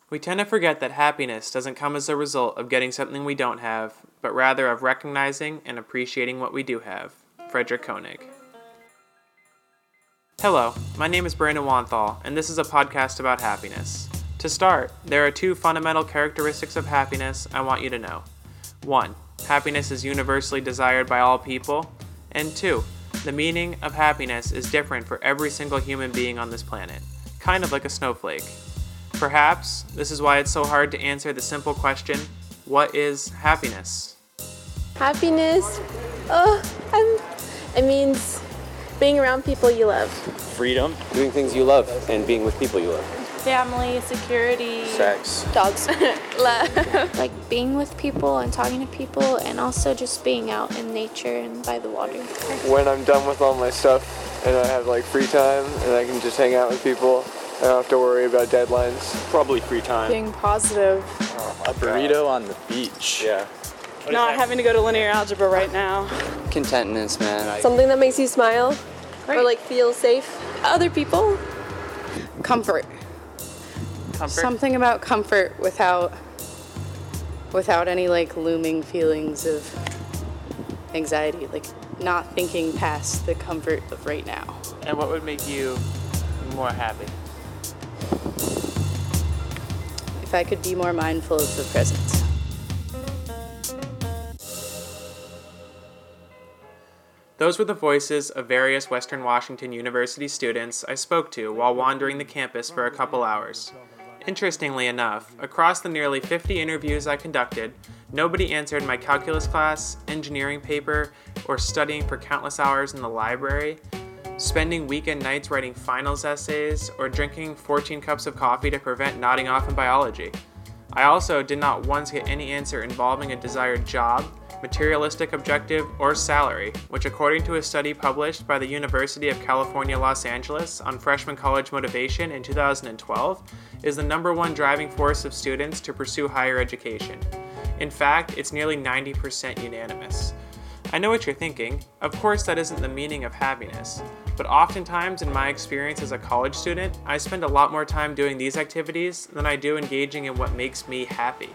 We tend to forget that happiness doesn't come as a result of getting something we don't have, but rather of recognizing and appreciating what we do have. Frederick Koenig. Hello, my name is Brandon Wanthal, and this is a podcast about happiness. To start, there are two fundamental characteristics of happiness I want you to know. 1. Happiness is universally desired by all people. And 2. The meaning of happiness is different for every single human being on this planet, kind of like a snowflake. Perhaps this is why it's so hard to answer the simple question, what is happiness? Happiness, it means being around people you love. Freedom, doing things you love, and being with people you love. Family, security, Sex, Dogs. love. Like being with people and talking to people, and also just being out in nature and by the water. When I'm done with all my stuff and I have free time and I can just hang out with people, I don't have to worry about deadlines. probably free time. Being positive. A burrito on the beach. Yeah. Not having to go to linear algebra right now. Contentness, man. Something that makes you smile Great. or feel safe. Other people. Comfort. Comfort? Something about comfort without any looming feelings of anxiety, not thinking past the comfort of right now. And what would make you more happy? If I could be more mindful of the present. Those were the voices of various Western Washington University students I spoke to while wandering the campus for a couple hours. Interestingly enough, across the nearly 50 interviews I conducted, nobody answered my calculus class, engineering paper, or studying for countless hours in the library, spending weekend nights writing finals essays, or drinking 14 cups of coffee to prevent nodding off in biology. I also did not once get any answer involving a desired job, materialistic objective, or salary, which according to a study published by the University of California, Los Angeles on freshman college motivation in 2012, is the number one driving force of students to pursue higher education. In fact, it's nearly 90% unanimous. I know what you're thinking. Of course that isn't the meaning of happiness. But oftentimes in my experience as a college student, I spend a lot more time doing these activities than I do engaging in what makes me happy.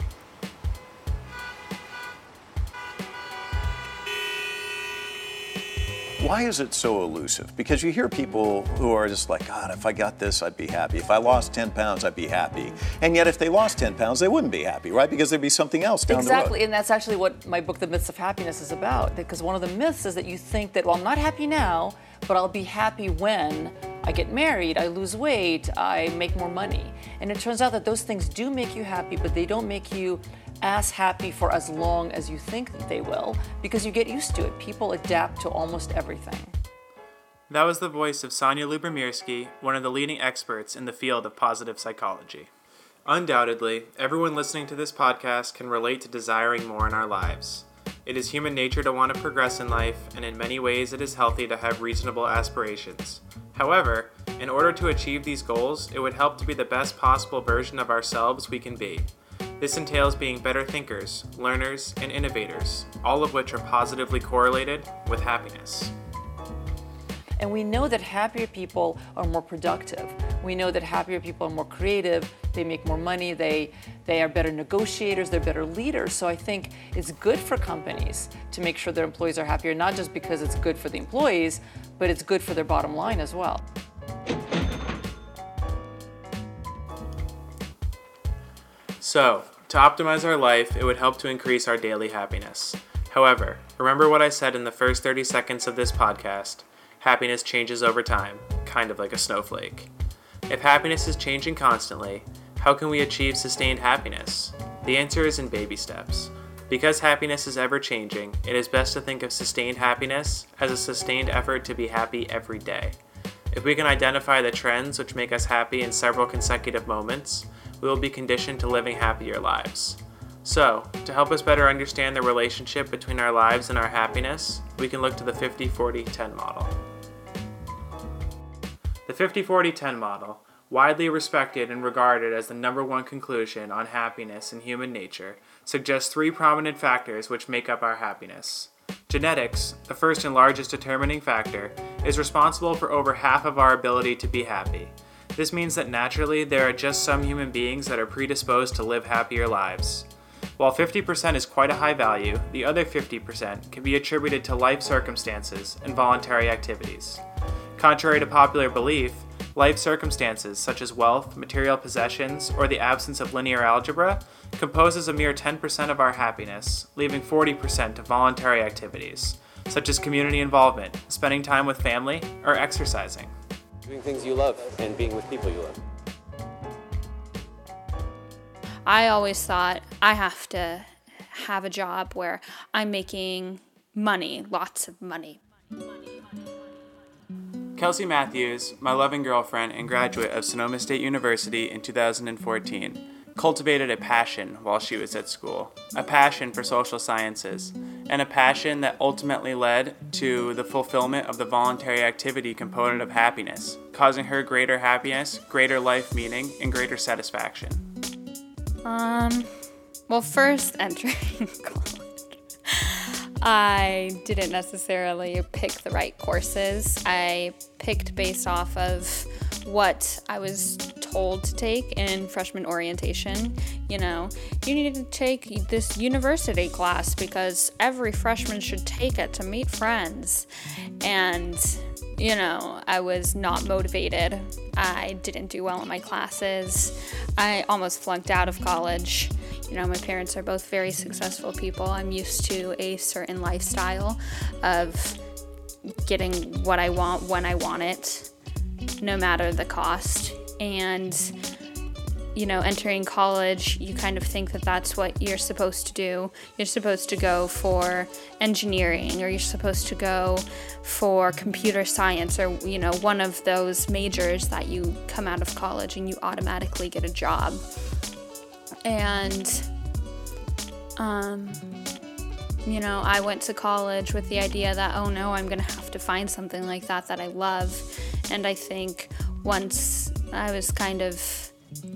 Why is it so elusive? Because you hear people who are just like, God, if I got this, I'd be happy. If I lost 10 pounds, I'd be happy. And yet if they lost 10 pounds, they wouldn't be happy, right? Because there'd be something else down the road. Exactly, and that's actually what my book, The Myths of Happiness, is about. Because one of the myths is that you think that, well, I'm not happy now, but I'll be happy when I get married, I lose weight, I make more money. And it turns out that those things do make you happy, but they don't make you as happy for as long as you think that they will, because you get used to it. People adapt to almost everything. That was the voice of Sonia Lubomirsky, one of the leading experts in the field of positive psychology. Undoubtedly, everyone listening to this podcast can relate to desiring more in our lives. It is human nature to want to progress in life, and in many ways it is healthy to have reasonable aspirations. However, in order to achieve these goals, it would help to be the best possible version of ourselves we can be. This entails being better thinkers, learners, and innovators, all of which are positively correlated with happiness. And we know that happier people are more productive. We know that happier people are more creative, they make more money, they are better negotiators, they're better leaders. So I think it's good for companies to make sure their employees are happier, not just because it's good for the employees, but it's good for their bottom line as well. So, to optimize our life, it would help to increase our daily happiness. However, remember what I said in the first 30 seconds of this podcast. Happiness changes over time, kind of like a snowflake. If happiness is changing constantly, how can we achieve sustained happiness? The answer is in baby steps. Because happiness is ever changing, it is best to think of sustained happiness as a sustained effort to be happy every day. If we can identify the trends which make us happy in several consecutive moments, we will be conditioned to living happier lives. So, to help us better understand the relationship between our lives and our happiness, we can look to the 50-40-10 model. The 50-40-10 model, widely respected and regarded as the number one conclusion on happiness in human nature, suggests three prominent factors which make up our happiness. Genetics, the first and largest determining factor, is responsible for over half of our ability to be happy. This means that naturally there are just some human beings that are predisposed to live happier lives. While 50% is quite a high value, the other 50% can be attributed to life circumstances and voluntary activities. Contrary to popular belief, life circumstances such as wealth, material possessions, or the absence of linear algebra composes a mere 10% of our happiness, leaving 40% to voluntary activities, such as community involvement, spending time with family, or exercising. Doing things you love and being with people you love. I always thought I have to have a job where I'm making money, lots of money. Kelsey Matthews, my loving girlfriend and graduate of Sonoma State University in 2014, cultivated a passion while she was at school, a passion for social sciences, and a passion that ultimately led to the fulfillment of the voluntary activity component of happiness, causing her greater happiness, greater life meaning, and greater satisfaction. Well, first entering college, I didn't necessarily pick the right courses. I picked based off of what I was told to take in freshman orientation. You know, you need to take this university class because every freshman should take it to meet friends. And, you know, I was not motivated. I didn't do well in my classes. I almost flunked out of college. You know, my parents are both very successful people. I'm used to a certain lifestyle of getting what I want when I want it, no matter the cost. And, you know, entering college, you kind of think that that's what you're supposed to do. You're supposed to go for engineering, or you're supposed to go for computer science, or, you know, one of those majors that you come out of college and you automatically get a job. And, you know, I went to college with the idea that, oh no, I'm going to have to find something like that I love. And I think once I was kind of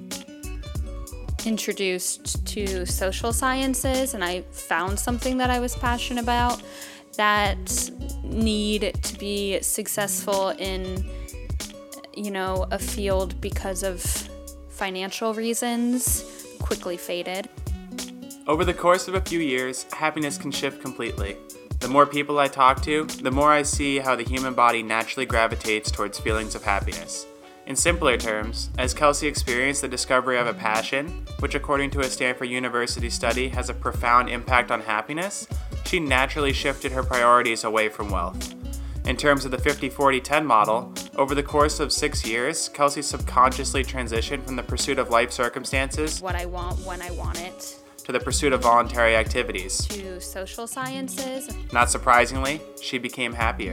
introduced to social sciences and I found something that I was passionate about, that need to be successful in, you know, a field because of financial reasons quickly faded. Over the course of a few years, happiness can shift completely. The more people I talk to, the more I see how the human body naturally gravitates towards feelings of happiness. In simpler terms, as Kelsey experienced the discovery of a passion, which according to a Stanford University study has a profound impact on happiness, she naturally shifted her priorities away from wealth. In terms of the 50-40-10 model, over the course of 6 years, Kelsey subconsciously transitioned from the pursuit of life circumstances, what I want when I want it, to the pursuit of voluntary activities, to social sciences. Not surprisingly, she became happier.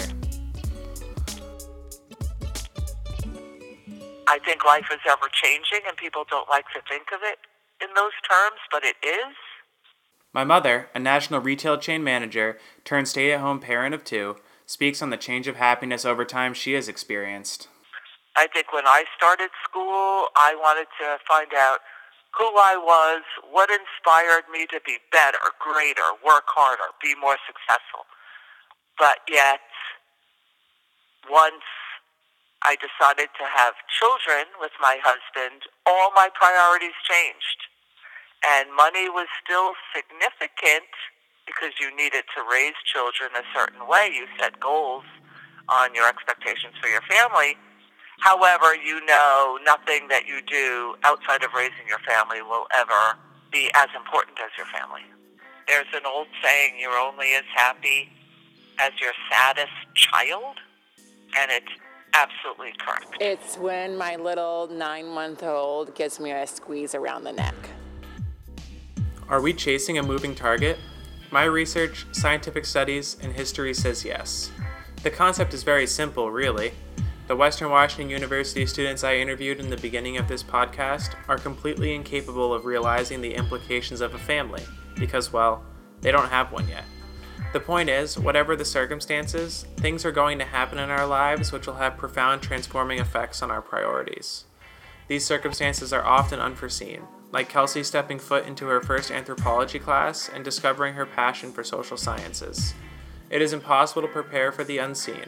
I think life is ever changing and people don't like to think of it in those terms, but it is. My mother, a national retail chain manager turned stay-at-home parent of 2, speaks on the change of happiness over time she has experienced. I think when I started school, I wanted to find out who I was, what inspired me to be better, greater, work harder, be more successful. But yet, once I decided to have children with my husband, all my priorities changed. And money was still significant because you needed to raise children a certain way. You set goals on your expectations for your family. However, you know nothing that you do outside of raising your family will ever be as important as your family. There's an old saying, you're only as happy as your saddest child, and it's absolutely correct. It's when my little 9-month-old gives me a squeeze around the neck. Are we chasing a moving target? My research, scientific studies, and history says yes. The concept is very simple, really. The Western Washington University students I interviewed in the beginning of this podcast are completely incapable of realizing the implications of a family because, well, they don't have one yet. The point is, whatever the circumstances, things are going to happen in our lives which will have profound transforming effects on our priorities. These circumstances are often unforeseen, like Kelsey stepping foot into her first anthropology class and discovering her passion for social sciences. It is impossible to prepare for the unseen.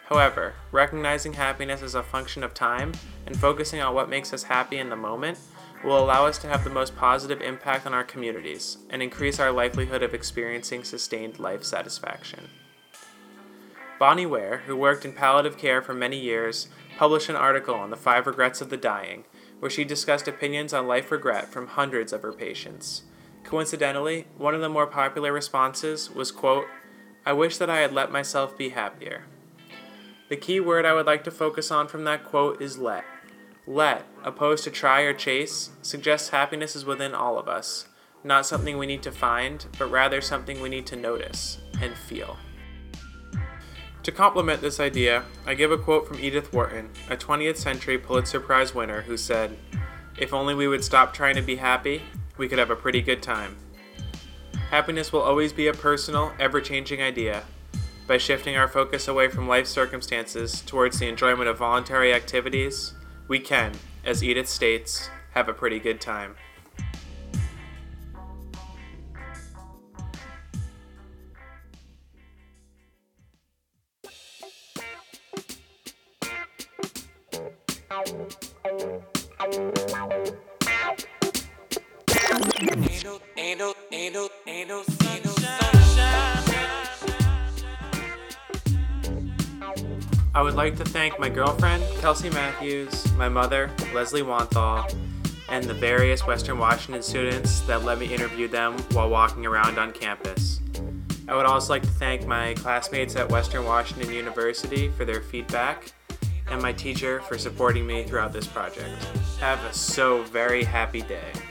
However, recognizing happiness as a function of time and focusing on what makes us happy in the moment will allow us to have the most positive impact on our communities and increase our likelihood of experiencing sustained life satisfaction. Bonnie Ware, who worked in palliative care for many years, published an article on the 5 regrets of the dying, where she discussed opinions on life regret from hundreds of her patients. Coincidentally, one of the more popular responses was, quote, "I wish that I had let myself be happier." The key word I would like to focus on from that quote is let. Let, opposed to try or chase, suggests happiness is within all of us, not something we need to find, but rather something we need to notice and feel. To complement this idea, I give a quote from Edith Wharton, a 20th century Pulitzer Prize winner, who said, "If only we would stop trying to be happy, we could have a pretty good time." Happiness will always be a personal, ever-changing idea. By shifting our focus away from life circumstances towards the enjoyment of voluntary activities, we can, as Edith states, have a pretty good time. I would like to thank my girlfriend, Kelsey Matthews, my mother, Leslie Wanthal, and the various Western Washington students that let me interview them while walking around on campus. I would also like to thank my classmates at Western Washington University for their feedback, and my teacher for supporting me throughout this project. Have a so very happy day.